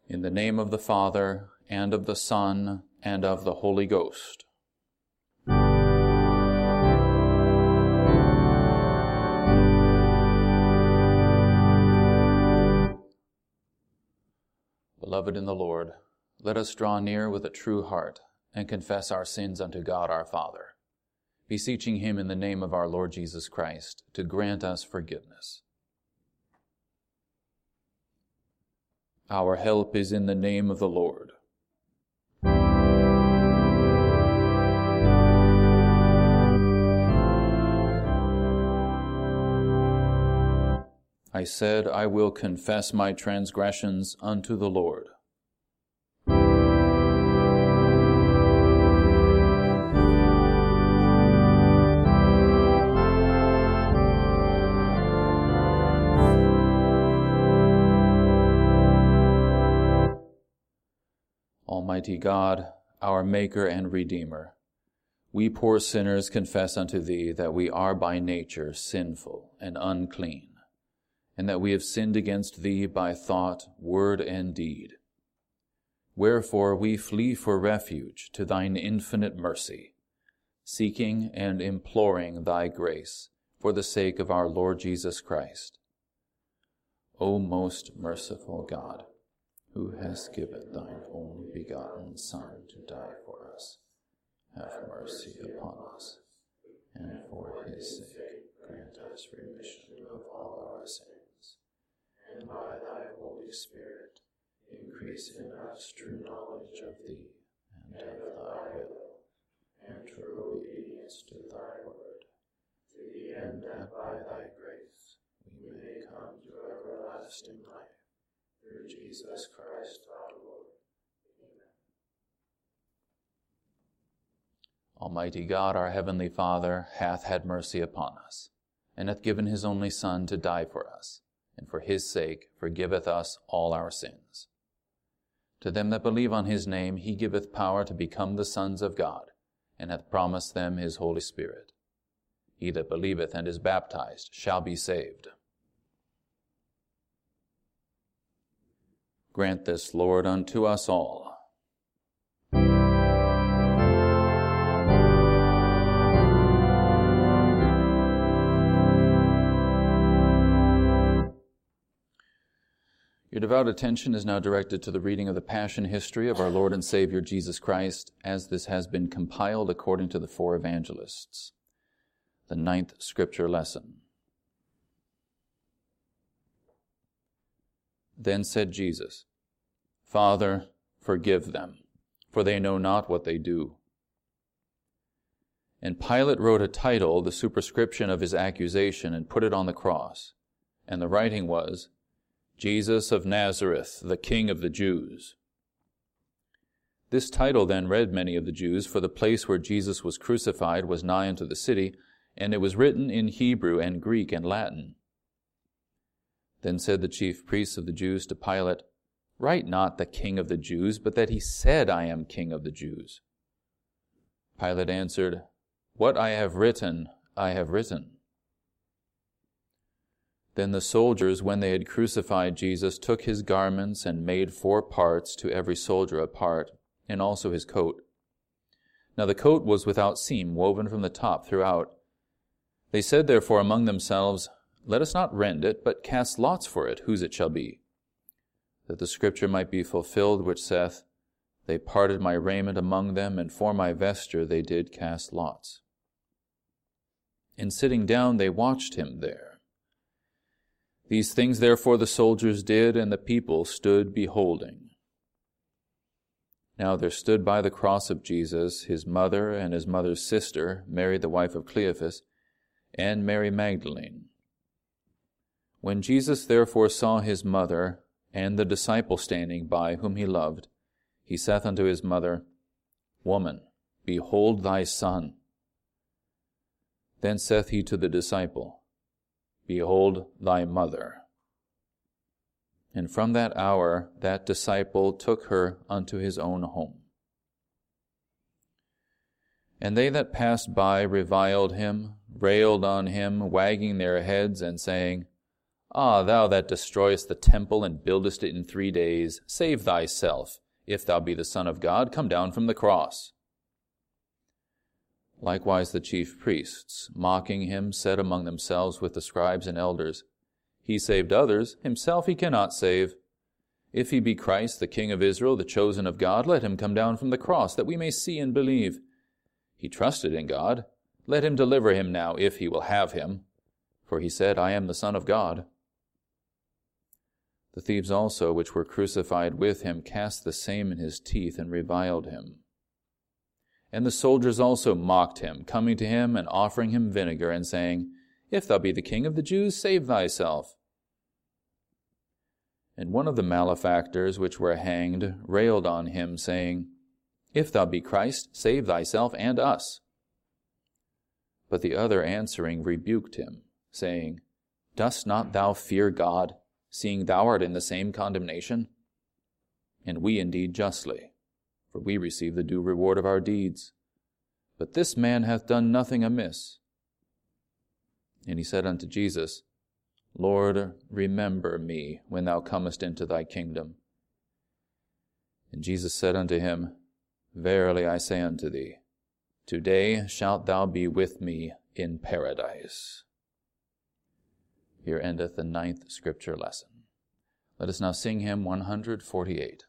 In the name of the Father, and of the Son, and of the Holy Ghost. Beloved in the Lord, let us draw near with a true heart and confess our sins unto God our Father, beseeching Him in the name of our Lord Jesus Christ to grant us forgiveness. Our help is in the name of the Lord. I said, I will confess my transgressions unto the Lord. Almighty God, our Maker and Redeemer, we poor sinners confess unto Thee that we are by nature sinful and unclean, and that we have sinned against Thee by thought, word, and deed. Wherefore we flee for refuge to Thine infinite mercy, seeking and imploring Thy grace for the sake of our Lord Jesus Christ. O most merciful God, who hast given Thine only begotten Son to die for us, have mercy upon us, and for His sake grant us remission of all our sins, and by Thy Holy Spirit increase in us true knowledge of Thee and of Thy will, and true obedience to Thy word, to the end that by Thy grace we may come to everlasting life. Through Jesus Christ our Lord. Amen. Almighty God, our heavenly Father, hath had mercy upon us, and hath given His only Son to die for us, and for His sake forgiveth us all our sins. To them that believe on His name He giveth power to become the sons of God, and hath promised them His Holy Spirit. He that believeth and is baptized shall be saved. Grant this, Lord, unto us all. Your devout attention is now directed to the reading of the Passion history of our Lord and Savior Jesus Christ, as this has been compiled according to the four evangelists. The 9th Scripture lesson. Then said Jesus, Father, forgive them, for they know not what they do. And Pilate wrote a title, the superscription of his accusation, and put it on the cross. And the writing was, Jesus of Nazareth, the King of the Jews. This title then read many of the Jews, for the place where Jesus was crucified was nigh unto the city, and it was written in Hebrew and Greek and Latin. Then said the chief priests of the Jews to Pilate, Write not the King of the Jews, but that he said, I am King of the Jews. Pilate answered, What I have written, I have written. Then the soldiers, when they had crucified Jesus, took his garments and made 4 parts, to every soldier a part, and also his coat. Now the coat was without seam, woven from the top throughout. They said therefore among themselves, Let us not rend it, but cast lots for it, whose it shall be. That the scripture might be fulfilled, which saith, They parted my raiment among them, and for my vesture they did cast lots. And sitting down they watched him there. These things therefore the soldiers did, and the people stood beholding. Now there stood by the cross of Jesus his mother and his mother's sister, Mary the wife of Cleophas, and Mary Magdalene. When Jesus therefore saw his mother, and the disciple standing by whom he loved, he saith unto his mother, Woman, behold thy son. Then saith he to the disciple, Behold thy mother. And from that hour that disciple took her unto his own home. And they that passed by reviled him, railed on him, wagging their heads, and saying, Ah, thou that destroyest the temple and buildest it in 3 days, save thyself. If thou be the Son of God, come down from the cross. Likewise the chief priests, mocking him, said among themselves with the scribes and elders, He saved others, himself he cannot save. If he be Christ, the King of Israel, the chosen of God, let him come down from the cross, that we may see and believe. He trusted in God. Let him deliver him now, if he will have him. For he said, I am the Son of God. The thieves also, which were crucified with him, cast the same in his teeth, and reviled him. And the soldiers also mocked him, coming to him and offering him vinegar, and saying, If thou be the King of the Jews, save thyself. And one of the malefactors which were hanged railed on him, saying, If thou be Christ, save thyself and us. But the other answering rebuked him, saying, Dost not thou fear God, seeing thou art in the same condemnation? And we indeed justly, for we receive the due reward of our deeds. But this man hath done nothing amiss. And he said unto Jesus, Lord, remember me when thou comest into thy kingdom. And Jesus said unto him, Verily I say unto thee, today shalt thou be with me in paradise. Here endeth the 9th Scripture lesson. Let us now sing hymn 148.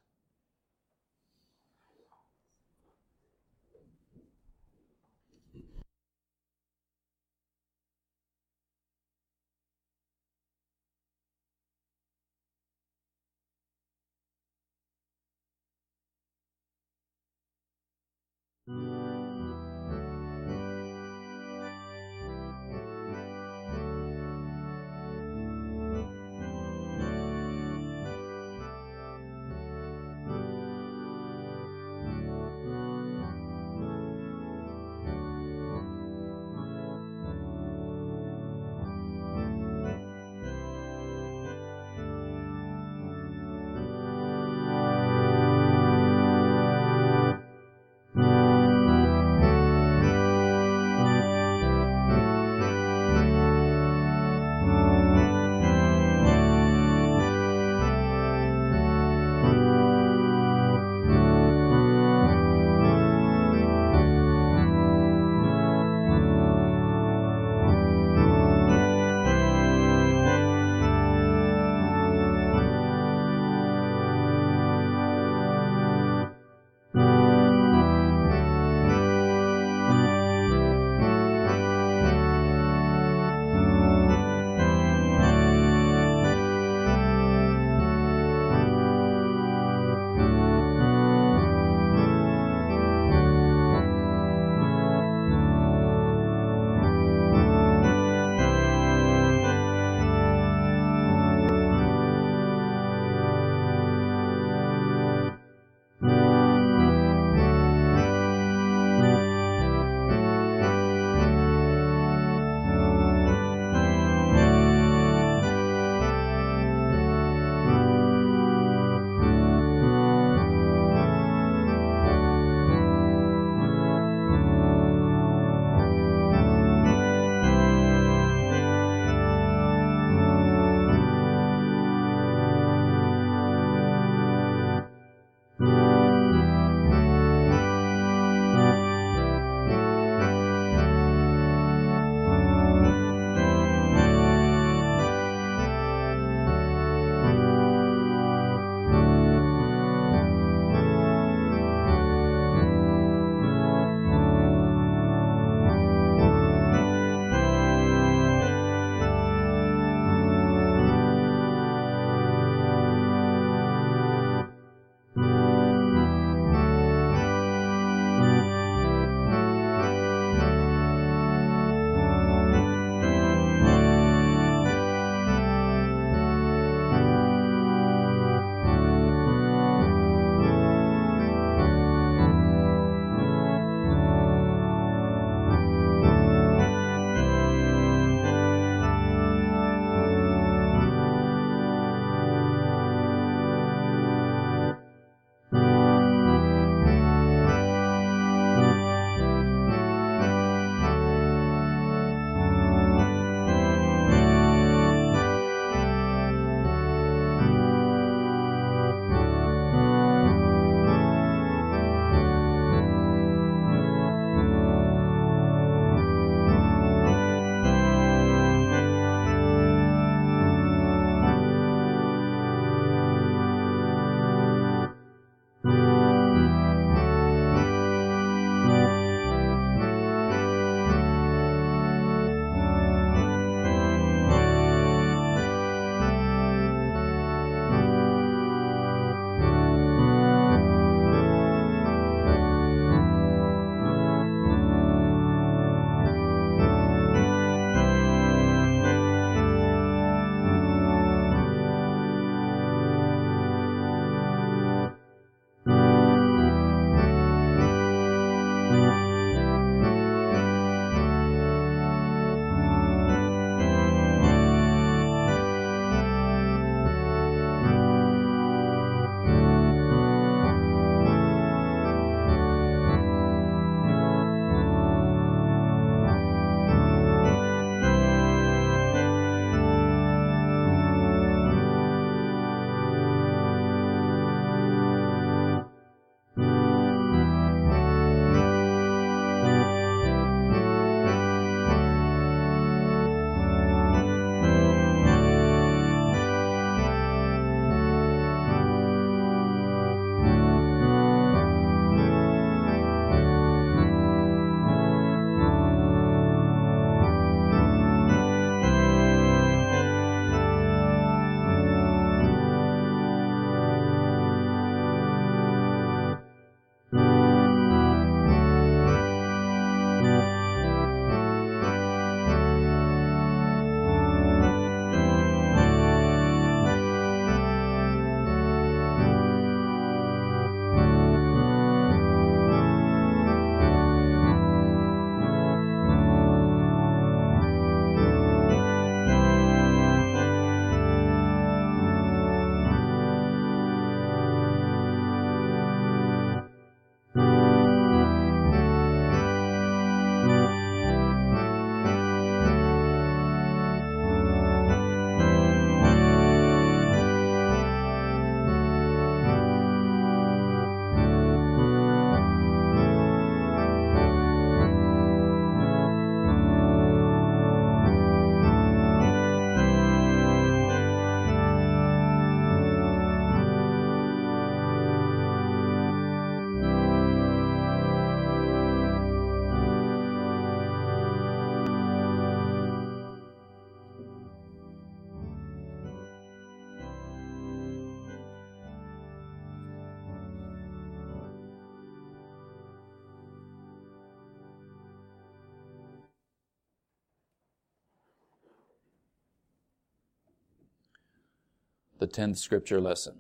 The 10th scripture lesson.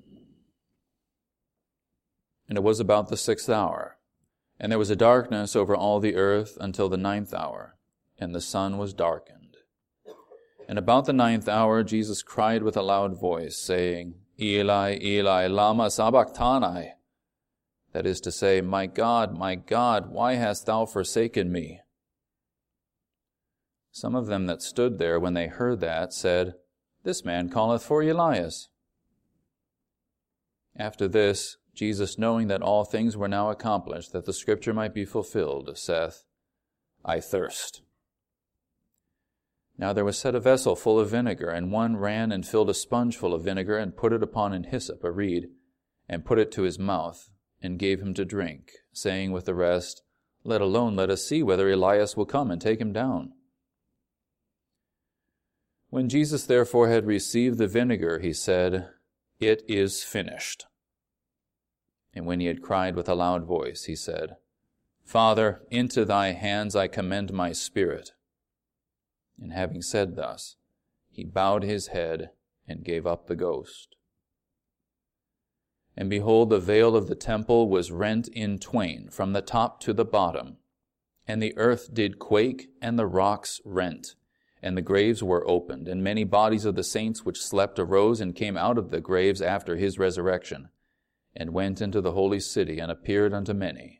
And it was about the 6th hour, and there was a darkness over all the earth until the 9th hour, and the sun was darkened. And about the 9th hour Jesus cried with a loud voice, saying, Eli, Eli, lama sabachthani? That is to say, my God, why hast thou forsaken me? Some of them that stood there, when they heard that, said, This man calleth for Elias. After this, Jesus, knowing that all things were now accomplished, that the scripture might be fulfilled, saith, I thirst. Now there was set a vessel full of vinegar, and one ran and filled a sponge full of vinegar, and put it upon an hyssop, a reed, and put it to his mouth, and gave him to drink, saying with the rest, Let alone, let us see whether Elias will come and take him down. When Jesus therefore had received the vinegar, he said, It is finished. And when he had cried with a loud voice, he said, Father, into thy hands I commend my spirit. And having said thus, he bowed his head and gave up the ghost. And behold, the veil of the temple was rent in twain from the top to the bottom, and the earth did quake, and the rocks rent, and the graves were opened, and many bodies of the saints which slept arose and came out of the graves after his resurrection, and went into the holy city, and appeared unto many.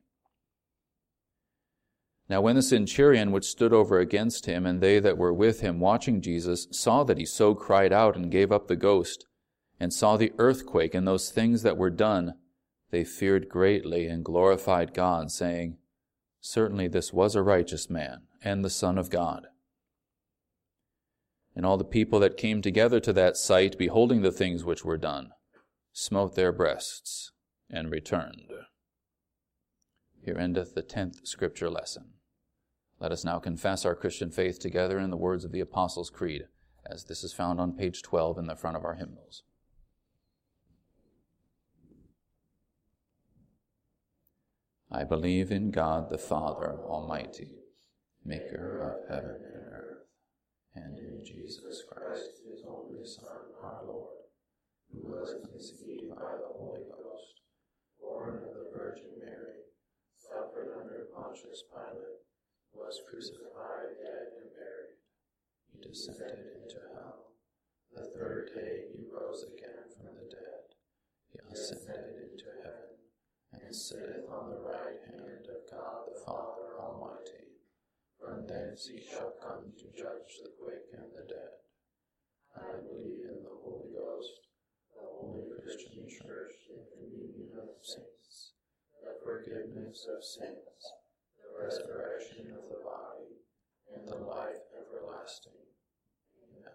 Now when the centurion which stood over against him, and they that were with him watching Jesus, saw that he so cried out and gave up the ghost, and saw the earthquake and those things that were done, they feared greatly and glorified God, saying, Certainly this was a righteous man, and the Son of God. And all the people that came together to that sight, beholding the things which were done, smote their breasts, and returned. Here endeth the 10th scripture lesson. Let us now confess our Christian faith together in the words of the Apostles' Creed, as this is found on page 12 in the front of our hymnals. I believe in God the Father Almighty, maker of heaven and earth, and in Jesus Christ, his only Son, our Lord, who was conceived by the Holy Ghost, born of the Virgin Mary, suffered under Pontius Pilate, was crucified, dead, and buried. He descended into hell. The third day he rose again from the dead. He ascended into heaven, and sitteth on the right hand of God the Father Almighty. From thence he shall come to judge the quick and the dead. I believe in the Holy Ghost, the holy Christian Church, the communion of saints, the forgiveness of sins, the resurrection of the body, and the life everlasting. Amen.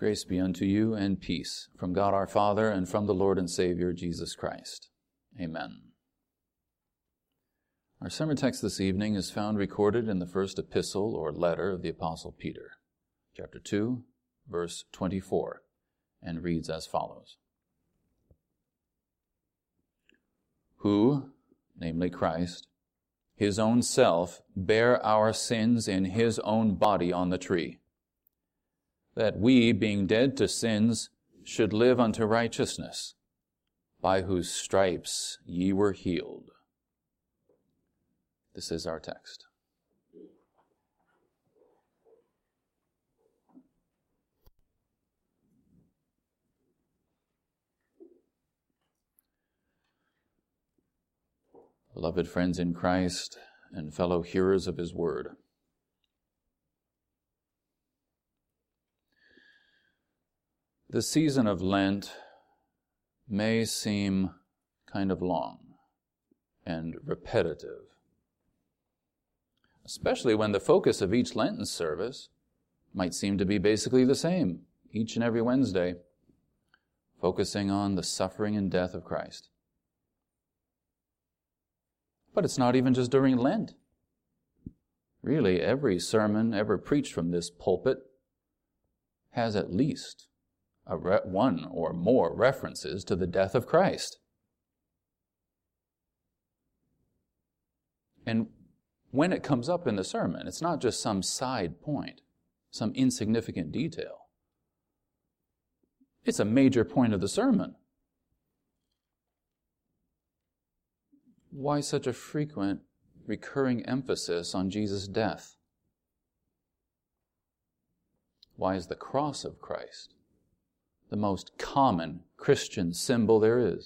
Grace be unto you and peace from God our Father and from the Lord and Savior Jesus Christ. Amen. Our sermon text this evening is found recorded in the first epistle or letter of the Apostle Peter, chapter 2, verse 24, and reads as follows. Who, namely Christ, his own self, bare our sins in his own body on the tree, that we, being dead to sins, should live unto righteousness, by whose stripes ye were healed. This is our text. Beloved friends in Christ and fellow hearers of his word, the season of Lent may seem kind of long and repetitive, especially when the focus of each Lenten service might seem to be basically the same each and every Wednesday, focusing on the suffering and death of Christ. But it's not even just during Lent. Really, every sermon ever preached from this pulpit has at least one or more references to the death of Christ. And when it comes up in the sermon, it's not just some side point, some insignificant detail. It's a major point of the sermon. Why such a frequent, recurring emphasis on Jesus' death? Why is the cross of Christ the most common Christian symbol there is?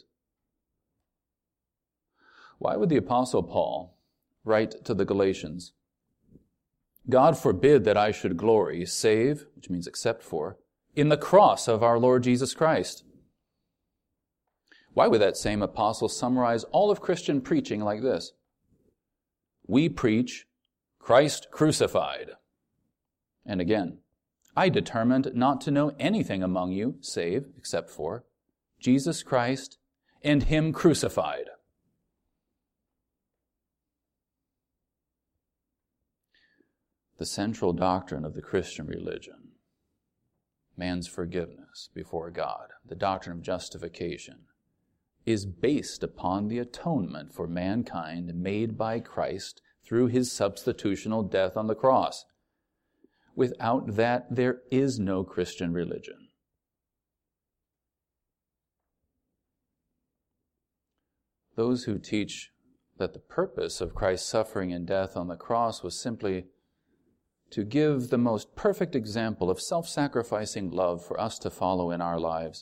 Why would the Apostle Paul write to the Galatians, God forbid that I should glory, save, which means except for, in the cross of our Lord Jesus Christ? Why would that same apostle summarize all of Christian preaching like this? We preach Christ crucified. And again, I determined not to know anything among you, save, except for, Jesus Christ and Him crucified. The central doctrine of the Christian religion, man's forgiveness before God, the doctrine of justification, is based upon the atonement for mankind made by Christ through His substitutional death on the cross. Without that, there is no Christian religion. Those who teach that the purpose of Christ's suffering and death on the cross was simply to give the most perfect example of self-sacrificing love for us to follow in our lives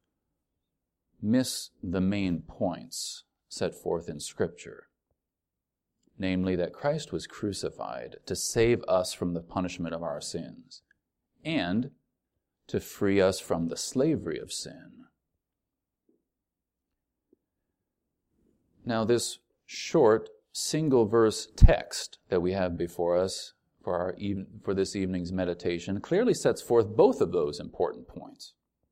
miss the main points set forth in Scripture, namely that Christ was crucified to save us from the punishment of our sins and to free us from the slavery of sin. Now, this short, single-verse text that we have before us for this evening's meditation clearly sets forth both of those important points.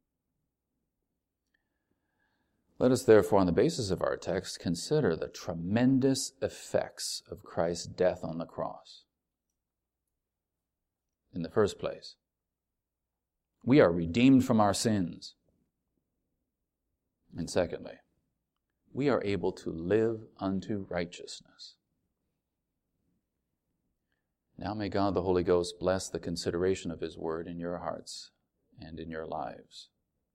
Let us therefore, on the basis of our text, consider the tremendous effects of Christ's death on the cross. In the first place, we are redeemed from our sins. And secondly, we are able to live unto righteousness. Now may God the Holy Ghost bless the consideration of His word in your hearts and in your lives.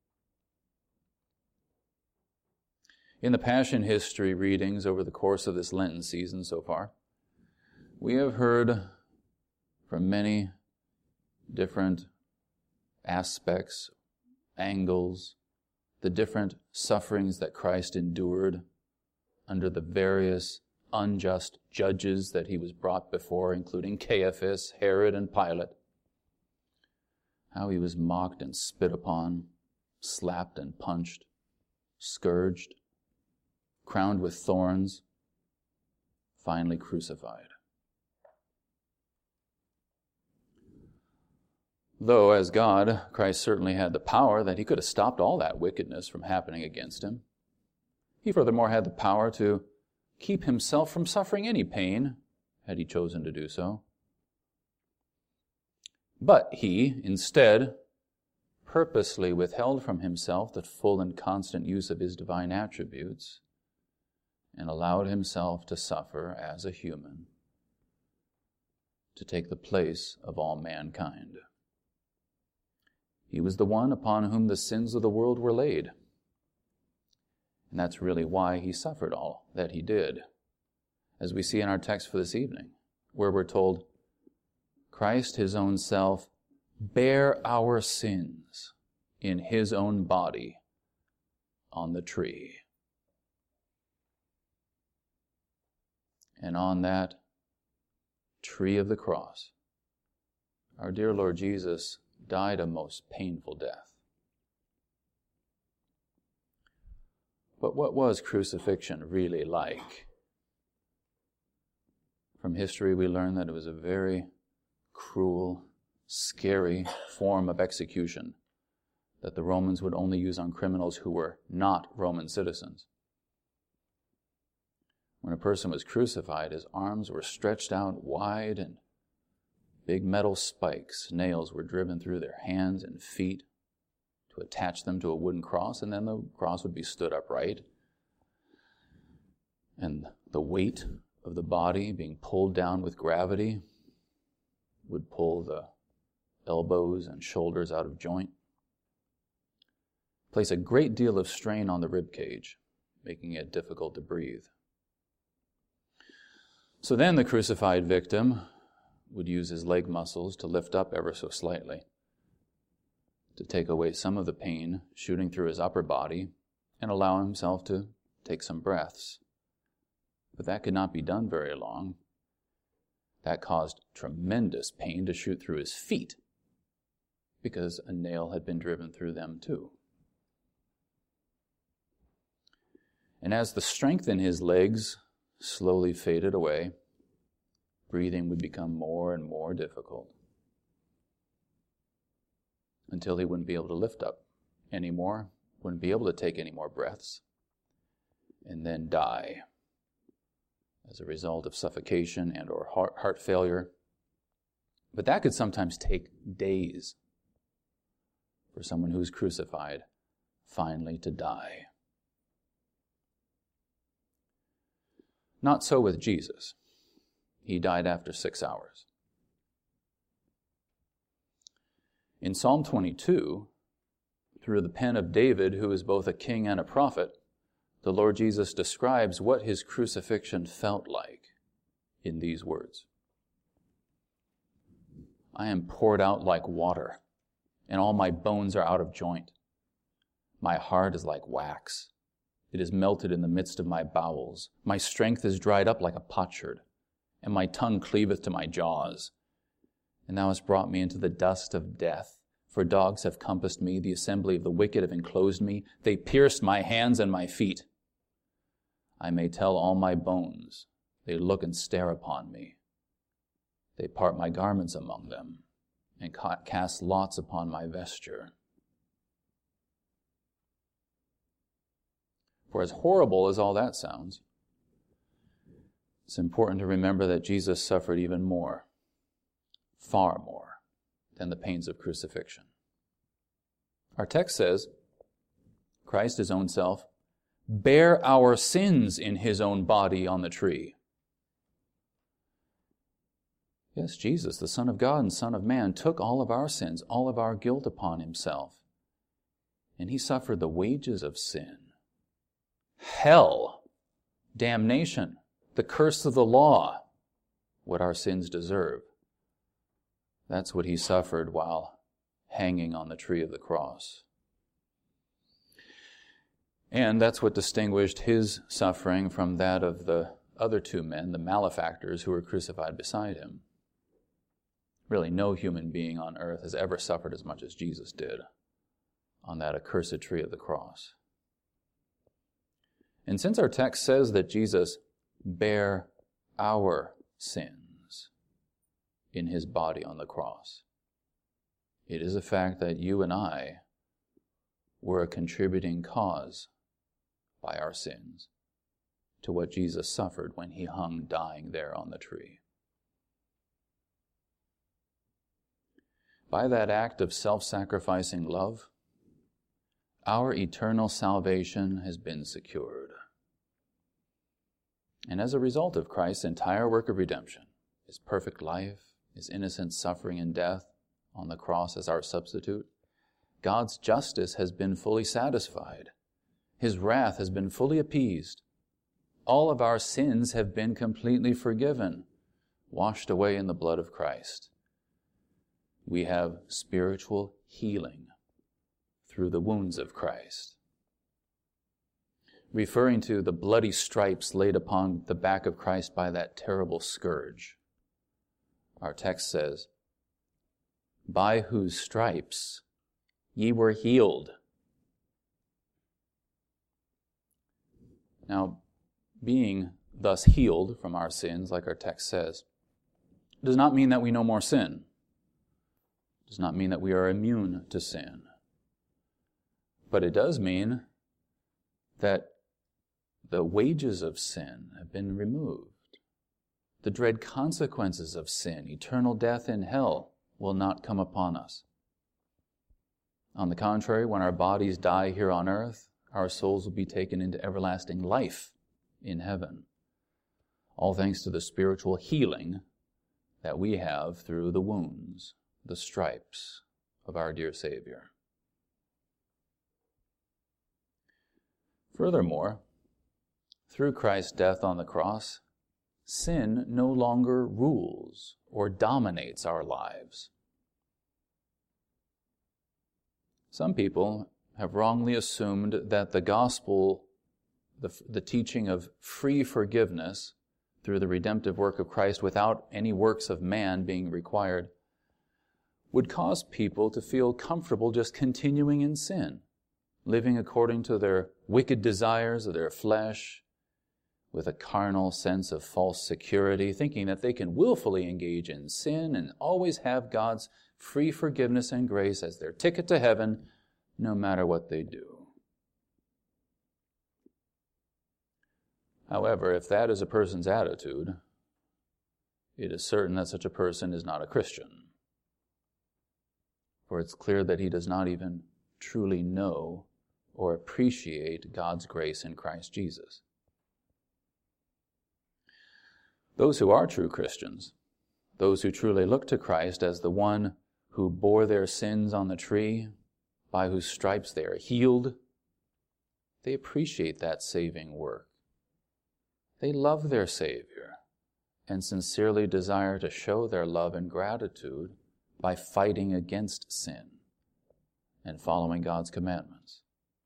In the Passion History readings over the course of this Lenten season so far, we have heard from many different aspects, angles, the different sufferings that Christ endured under the various unjust judges that He was brought before, including Caiaphas, Herod, and Pilate. How He was mocked and spit upon, slapped and punched, scourged, crowned with thorns, finally crucified. Though, as God, Christ certainly had the power that he could have stopped all that wickedness from happening against him. He furthermore had the power to keep himself from suffering any pain, had he chosen to do so. But he, instead, purposely withheld from himself the full and constant use of his divine attributes and allowed himself to suffer as a human, to take the place of all mankind. He was the one upon whom the sins of the world were laid. And that's really why he suffered all that he did. As we see in our text for this evening, where we're told, Christ, his own self, bare our sins in his own body on the tree. And on that tree of the cross, our dear Lord Jesus died a most painful death. But what was crucifixion really like? From history we learn that it was a very cruel, scary form of execution that the Romans would only use on criminals who were not Roman citizens. When a person was crucified, his arms were stretched out wide and big metal spikes, nails, were driven through their hands and feet to attach them to a wooden cross, and then the cross would be stood upright. And the weight of the body being pulled down with gravity would pull the elbows and shoulders out of joint, place a great deal of strain on the rib cage, making it difficult to breathe. So then the crucified victim would use his leg muscles to lift up ever so slightly, to take away some of the pain shooting through his upper body and allow himself to take some breaths. But that could not be done very long. That caused tremendous pain to shoot through his feet because a nail had been driven through them too. And as the strength in his legs slowly faded away, breathing would become more and more difficult until he wouldn't be able to lift up anymore, wouldn't be able to take any more breaths, and then die as a result of suffocation and or heart failure. But that could sometimes take days for someone who's crucified finally to die. Not so with Jesus. He died after 6 hours. In Psalm 22, through the pen of David, who is both a king and a prophet, the Lord Jesus describes what his crucifixion felt like in these words. I am poured out like water, and all my bones are out of joint. My heart is like wax. It is melted in the midst of my bowels. My strength is dried up like a potsherd, and my tongue cleaveth to my jaws. And thou hast brought me into the dust of death. For dogs have compassed me, the assembly of the wicked have enclosed me. They pierced my hands and my feet. I may tell all my bones. They look and stare upon me. They part my garments among them, and cast lots upon my vesture. For as horrible as all that sounds, it's important to remember that Jesus suffered even more, far more, than the pains of crucifixion. Our text says, Christ, his own self, bare our sins in his own body on the tree. Yes, Jesus, the Son of God and Son of Man, took all of our sins, all of our guilt upon himself, and he suffered the wages of sin. Hell, damnation, the curse of the law, what our sins deserve. That's what he suffered while hanging on the tree of the cross. And that's what distinguished his suffering from that of the other two men, the malefactors who were crucified beside him. Really, no human being on earth has ever suffered as much as Jesus did on that accursed tree of the cross. And since our text says that Jesus bare our sins in his body on the cross, It is a fact that you and I were a contributing cause by our sins to what Jesus suffered when he hung dying there on the tree. By that act of self-sacrificing love, our eternal salvation has been secured. And as a result of Christ's entire work of redemption, his perfect life, his innocent suffering and death on the cross as our substitute, God's justice has been fully satisfied. His wrath has been fully appeased. All of our sins have been completely forgiven, washed away in the blood of Christ. We have spiritual healing through the wounds of Christ. Referring to the bloody stripes laid upon the back of Christ by that terrible scourge, our text says, "By whose stripes ye were healed." Now, being thus healed from our sins, like our text says, does not mean that we no more sin. It does not mean that we are immune to sin. But it does mean that the wages of sin have been removed. The dread consequences of sin, eternal death in hell, will not come upon us. On the contrary, when our bodies die here on earth, our souls will be taken into everlasting life in heaven. All thanks to the spiritual healing that we have through the wounds, the stripes of our dear Savior. Furthermore, through Christ's death on the cross, sin no longer rules or dominates our lives. Some people have wrongly assumed that the gospel, the teaching of free forgiveness through the redemptive work of Christ without any works of man being required, would cause people to feel comfortable just continuing in sin, living according to their wicked desires of their flesh, with a carnal sense of false security, thinking that they can willfully engage in sin and always have God's free forgiveness and grace as their ticket to heaven, no matter what they do. However, if that is a person's attitude, it is certain that such a person is not a Christian. For it's clear that he does not even truly know or appreciate God's grace in Christ Jesus. Those who are true Christians, those who truly look to Christ as the one who bore their sins on the tree, by whose stripes they are healed, they appreciate that saving work. They love their Savior and sincerely desire to show their love and gratitude by fighting against sin and following God's commandments.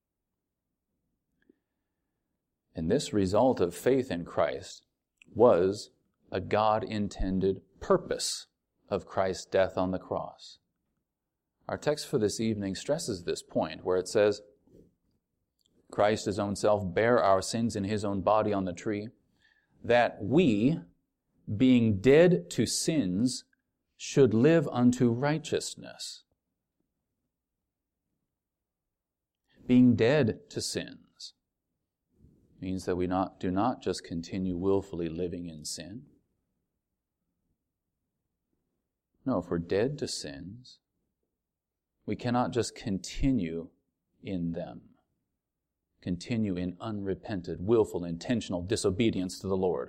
And this result of faith in Christ was a God-intended purpose of Christ's death on the cross. Our text for this evening stresses this point where it says, Christ his own self bare our sins in his own body on the tree, that we, being dead to sins, should live unto righteousness. Being dead to sins means that we do not just continue willfully living in sin. No, if we're dead to sins, we cannot just continue in them, continue in unrepented, willful, intentional disobedience to the Lord.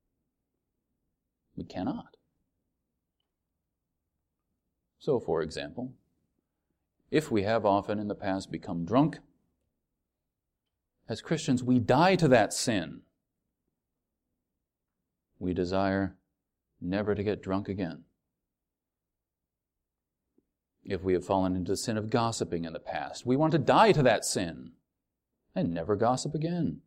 We cannot. So, for example, if we have often in the past become drunk, as Christians, we die to that sin. We desire never to get drunk again. If we have fallen into the sin of gossiping in the past, we want to die to that sin and never gossip again.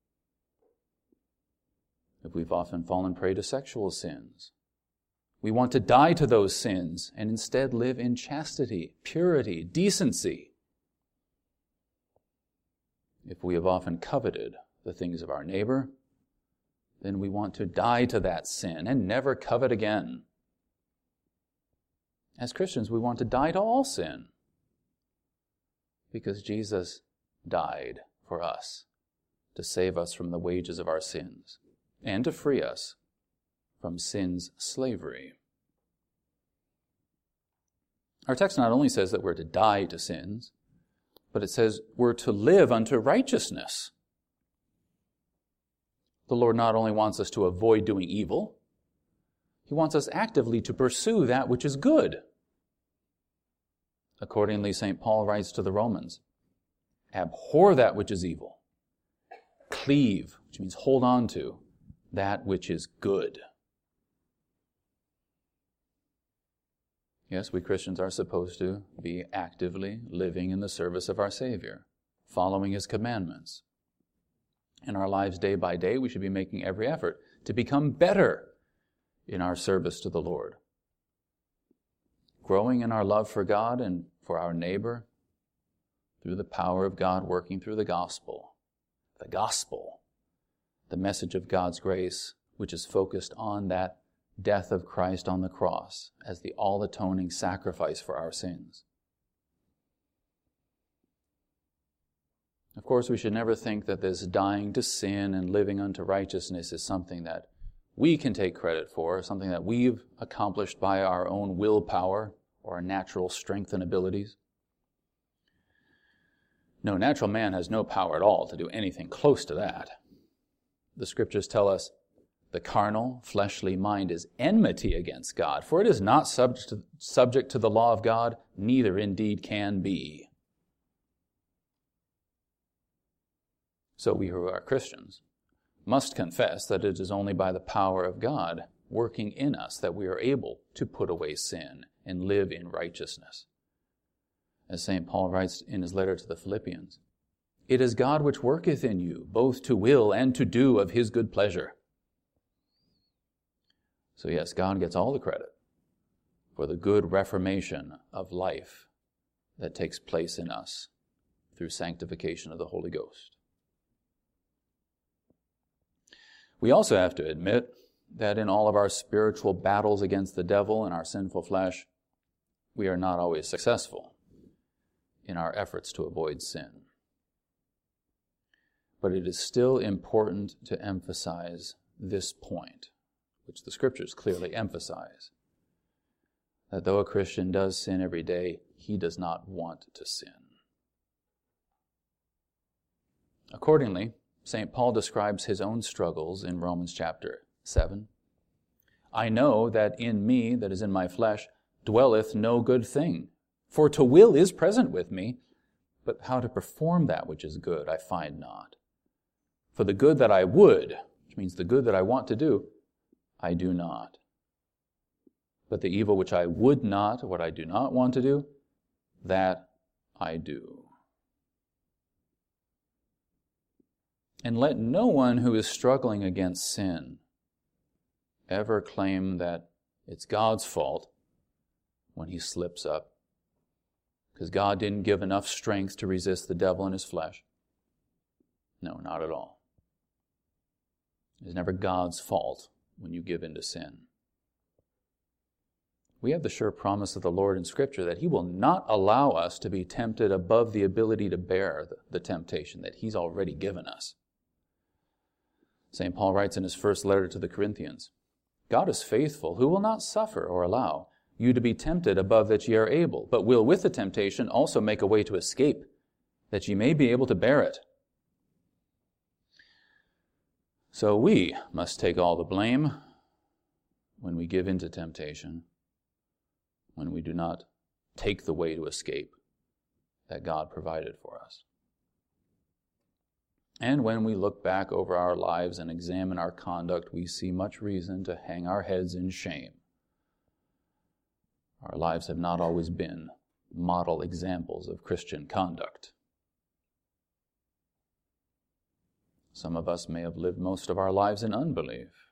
If we've often fallen prey to sexual sins, we want to die to those sins and instead live in chastity, purity, decency. If we have often coveted the things of our neighbor, then we want to die to that sin and never covet again. As Christians, we want to die to all sin because Jesus died for us to save us from the wages of our sins and to free us from sin's slavery. Our text not only says that we're to die to sins, but it says we're to live unto righteousness. The Lord not only wants us to avoid doing evil, He wants us actively to pursue that which is good. Accordingly, St. Paul writes to the Romans, abhor that which is evil. Cleave, which means hold on to, that which is good. Yes, we Christians are supposed to be actively living in the service of our Savior, following His commandments. In our lives day by day, we should be making every effort to become better in our service to the Lord, growing in our love for God and for our neighbor through the power of God working through the gospel. The gospel, the message of God's grace, which is focused on that death of Christ on the cross as the all-atoning sacrifice for our sins. Of course, we should never think that this dying to sin and living unto righteousness is something that we can take credit for, something that we've accomplished by our own willpower or our natural strength and abilities. No, natural man has no power at all to do anything close to that. The Scriptures tell us the carnal, fleshly mind is enmity against God, for it is not subject to the law of God, neither indeed can be. So we who are Christians must confess that it is only by the power of God working in us that we are able to put away sin and live in righteousness. As St. Paul writes in his letter to the Philippians, it is God which worketh in you, both to will and to do of His good pleasure. So yes, God gets all the credit for the good reformation of life that takes place in us through sanctification of the Holy Ghost. We also have to admit that in all of our spiritual battles against the devil and our sinful flesh, we are not always successful in our efforts to avoid sin. But it is still important to emphasize this point, which the Scriptures clearly emphasize, that though a Christian does sin every day, he does not want to sin. Accordingly, St. Paul describes his own struggles in Romans chapter 7. I know that in me, that is in my flesh, dwelleth no good thing. For to will is present with me, but how to perform that which is good I find not. For the good that I would, which means the good that I want to do, I do not. But the evil which I would not, what I do not want to do, that I do. And let no one who is struggling against sin ever claim that it's God's fault when he slips up, because God didn't give enough strength to resist the devil in his flesh. No, not at all. It's never God's fault when you give in to sin. We have the sure promise of the Lord in Scripture that He will not allow us to be tempted above the ability to bear the temptation that He's already given us. St. Paul writes in his first letter to the Corinthians, God is faithful, who will not suffer or allow you to be tempted above that ye are able, but will with the temptation also make a way to escape, that ye may be able to bear it. So we must take all the blame when we give in to temptation, when we do not take the way to escape that God provided for us. And when we look back over our lives and examine our conduct, we see much reason to hang our heads in shame. Our lives have not always been model examples of Christian conduct. Some of us may have lived most of our lives in unbelief.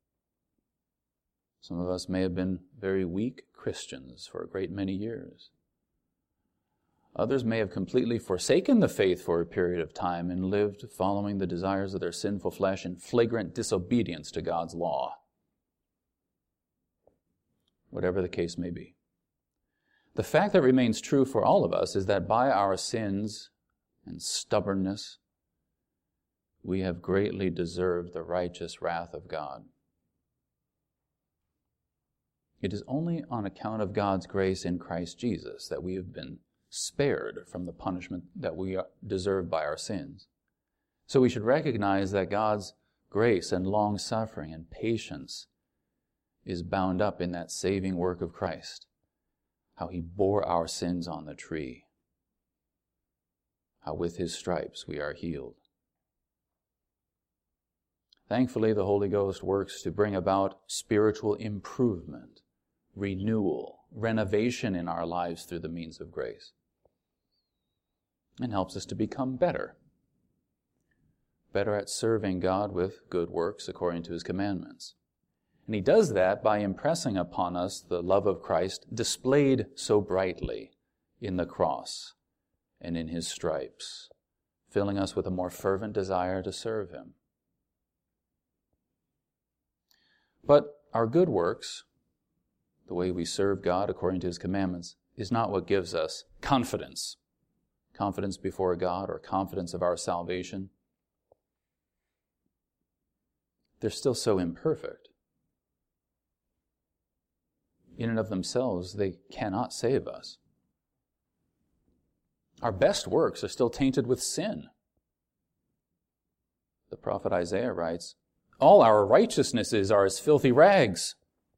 Some of us may have been very weak Christians for a great many years. Others may have completely forsaken the faith for a period of time and lived following the desires of their sinful flesh in flagrant disobedience to God's law. Whatever the case may be, The fact that remains true for all of us is that by our sins and stubbornness, we have greatly deserved the righteous wrath of God. It is only on account of God's grace in Christ Jesus that we have been spared from the punishment that we deserve by our sins. So we should recognize that God's grace and long-suffering and patience is bound up in that saving work of Christ, how he bore our sins on the tree, how with his stripes we are healed. Thankfully, the Holy Ghost works to bring about spiritual improvement, renewal, renovation in our lives through the means of grace, and helps us to become better at serving God with good works according to his commandments. And he does that by impressing upon us the love of Christ displayed so brightly in the cross and in his stripes, filling us with a more fervent desire to serve him. But our good works, the way we serve God according to his commandments, is not what gives us confidence before God or confidence of our salvation. They're still so imperfect. In and of themselves, they cannot save us. Our best works are still tainted with sin. The prophet Isaiah writes, "All our righteousnesses are as filthy rags."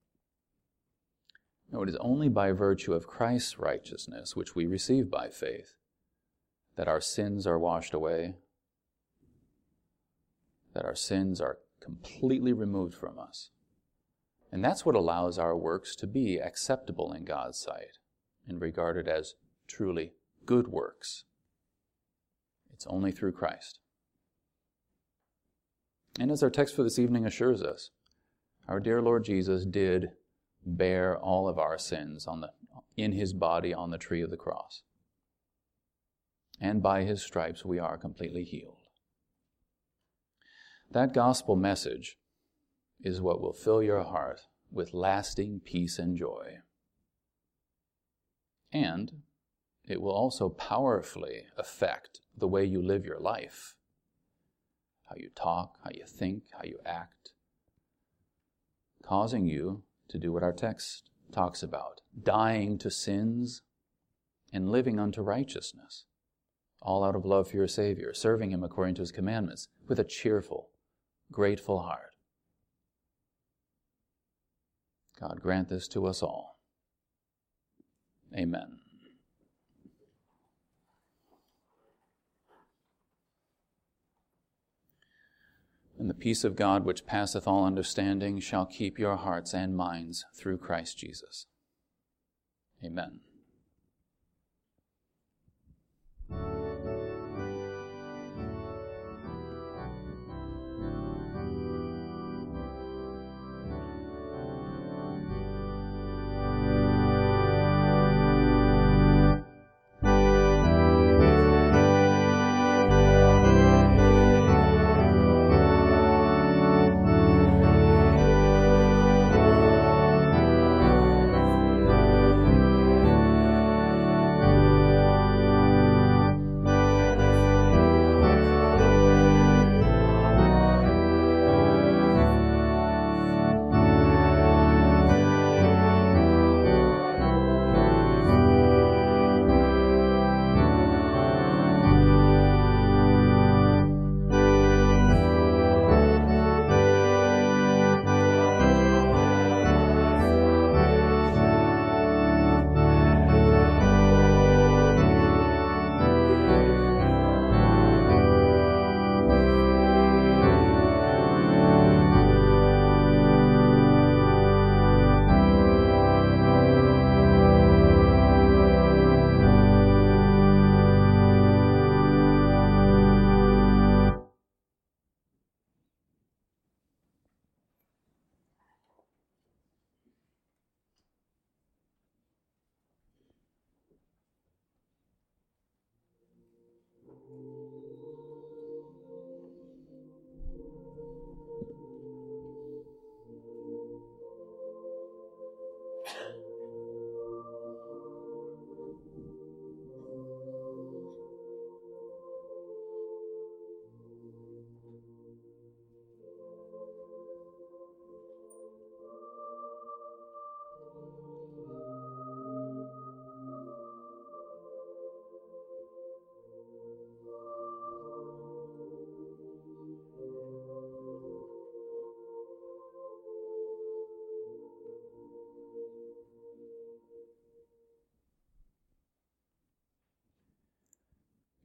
No, it is only by virtue of Christ's righteousness, which we receive by faith, that our sins are washed away, that our sins are completely removed from us. And that's what allows our works to be acceptable in God's sight and regarded as truly good works. It's only through Christ. And as our text for this evening assures us, our dear Lord Jesus did bear all of our sins in his body on the tree of the cross. And by his stripes we are completely healed. That gospel message is what will fill your heart with lasting peace and joy. And it will also powerfully affect the way you live your life, how you talk, how you think, how you act, causing you to do what our text talks about, dying to sins and living unto righteousness, all out of love for your Savior, serving him according to his commandments with a cheerful, grateful heart. God grant this to us all. Amen. And the peace of God, which passeth all understanding, shall keep your hearts and minds through Christ Jesus. Amen.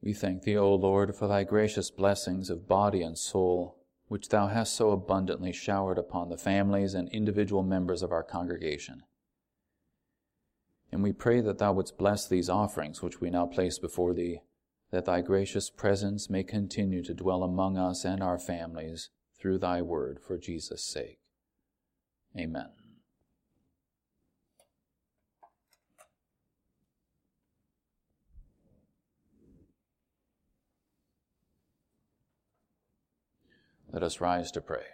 We thank thee, O Lord, for thy gracious blessings of body and soul, which thou hast so abundantly showered upon the families and individual members of our congregation. And we pray that thou wouldst bless these offerings which we now place before thee, that thy gracious presence may continue to dwell among us and our families through thy word, for Jesus' sake. Amen. Let us rise to pray.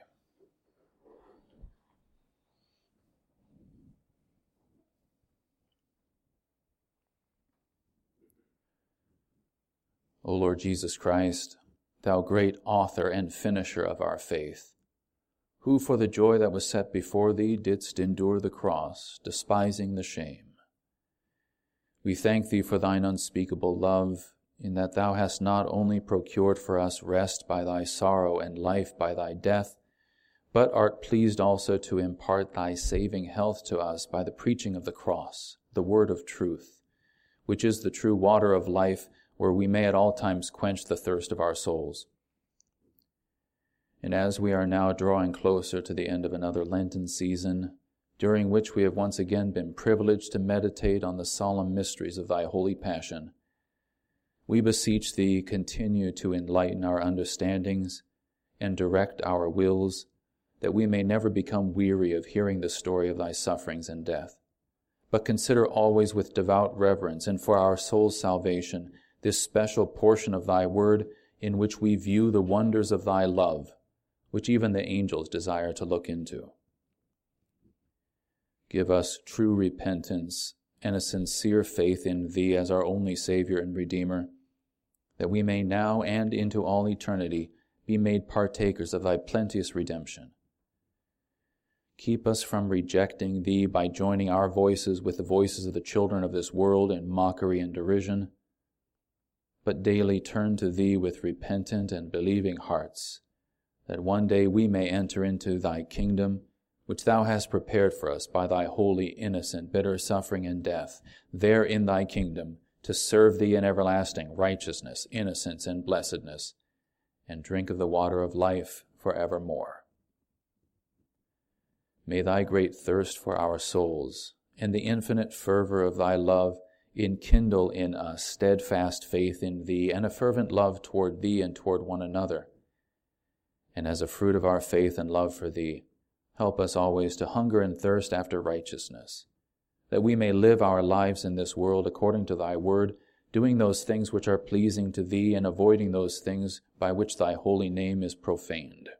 O Lord Jesus Christ, thou great author and finisher of our faith, who for the joy that was set before thee didst endure the cross, despising the shame. We thank thee for thine unspeakable love, in that thou hast not only procured for us rest by thy sorrow and life by thy death, but art pleased also to impart thy saving health to us by the preaching of the cross, the word of truth, which is the true water of life, where we may at all times quench the thirst of our souls. And as we are now drawing closer to the end of another Lenten season, during which we have once again been privileged to meditate on the solemn mysteries of thy holy passion, we beseech thee, continue to enlighten our understandings and direct our wills, that we may never become weary of hearing the story of thy sufferings and death, but consider always with devout reverence and for our soul's salvation this special portion of thy word in which we view the wonders of thy love, which even the angels desire to look into. Give us true repentance and a sincere faith in thee as our only Savior and Redeemer, that we may now and into all eternity be made partakers of thy plenteous redemption. Keep us from rejecting thee by joining our voices with the voices of the children of this world in mockery and derision, but daily turn to thee with repentant and believing hearts, that one day we may enter into thy kingdom, which thou hast prepared for us by thy holy, innocent, bitter suffering and death, there in thy kingdom, to serve thee in everlasting righteousness, innocence, and blessedness, and drink of the water of life forevermore. May thy great thirst for our souls and the infinite fervor of thy love enkindle in us steadfast faith in thee and a fervent love toward thee and toward one another. And as a fruit of our faith and love for thee, help us always to hunger and thirst after righteousness, that we may live our lives in this world according to thy word, doing those things which are pleasing to thee and avoiding those things by which thy holy name is profaned.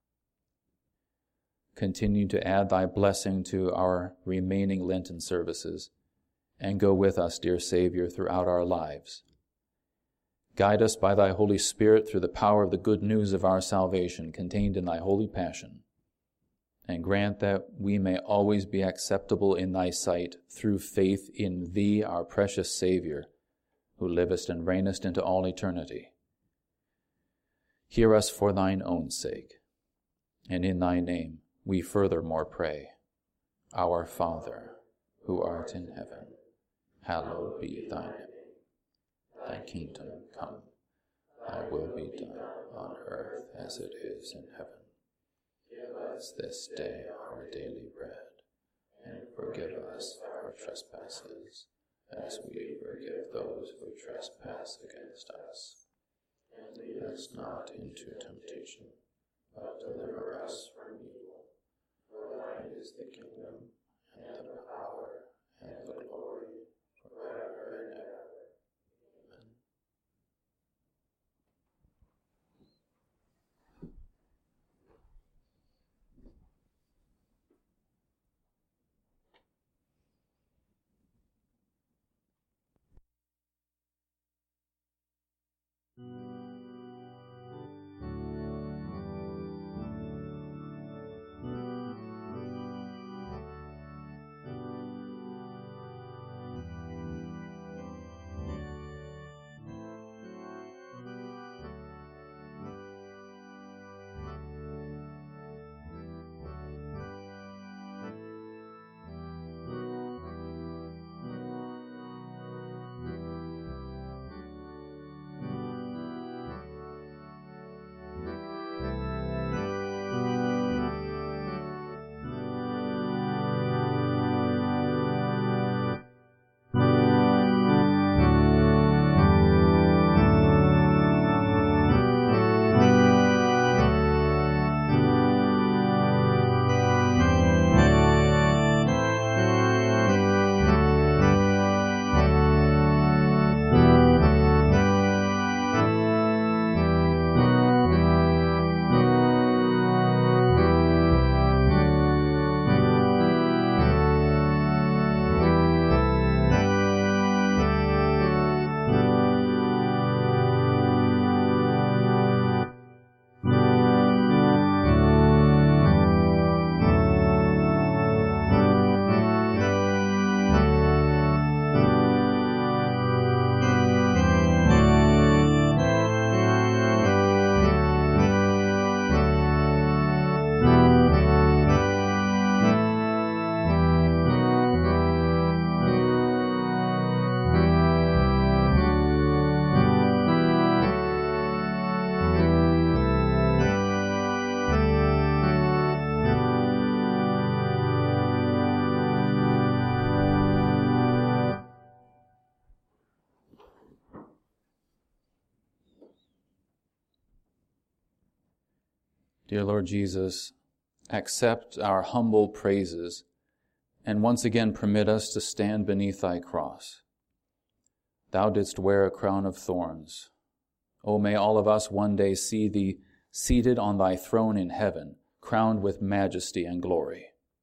Continue to add thy blessing to our remaining Lenten services, and go with us, dear Savior, throughout our lives. Guide us by thy Holy Spirit through the power of the good news of our salvation contained in thy holy passion, and grant that we may always be acceptable in thy sight through faith in thee, our precious Savior, who livest and reignest into all eternity. Hear us for thine own sake, and in thy name we furthermore pray. Our Father, who art in heaven, hallowed be thy name. Thy kingdom come, thy will be done on earth as it is in heaven. Give us this day our daily bread, and forgive us our trespasses, as we forgive those who trespass against us. And lead us not into temptation, but deliver us from evil. For thine is the kingdom, and the power, and the glory, forever and ever. Amen. Dear Lord Jesus, accept our humble praises and once again permit us to stand beneath thy cross. Thou didst wear a crown of thorns. O may all of us one day see thee seated on thy throne in heaven, crowned with majesty and glory.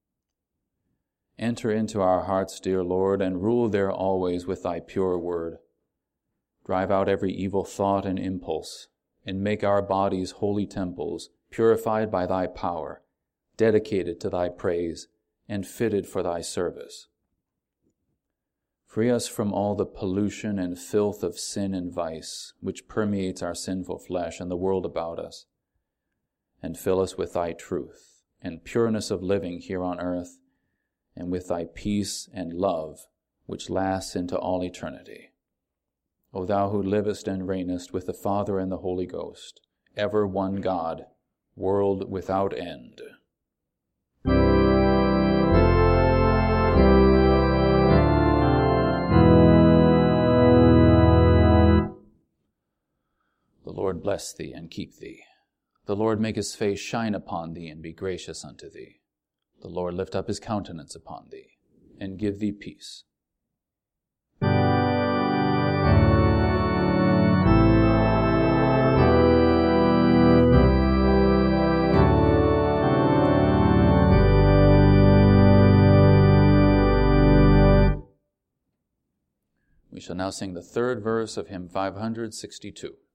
Enter into our hearts, dear Lord, and rule there always with thy pure word. Drive out every evil thought and impulse, and make our bodies holy temples, purified by thy power, dedicated to thy praise, and fitted for thy service. Free us from all the pollution and filth of sin and vice, which permeates our sinful flesh and the world about us, and fill us with thy truth and pureness of living here on earth, and with thy peace and love, which lasts into all eternity. O thou who livest and reignest with the Father and the Holy Ghost, ever one God, world without end. The Lord bless thee and keep thee. The Lord make his face shine upon thee and be gracious unto thee. The Lord lift up his countenance upon thee and give thee peace. We shall now sing the third verse of hymn 562.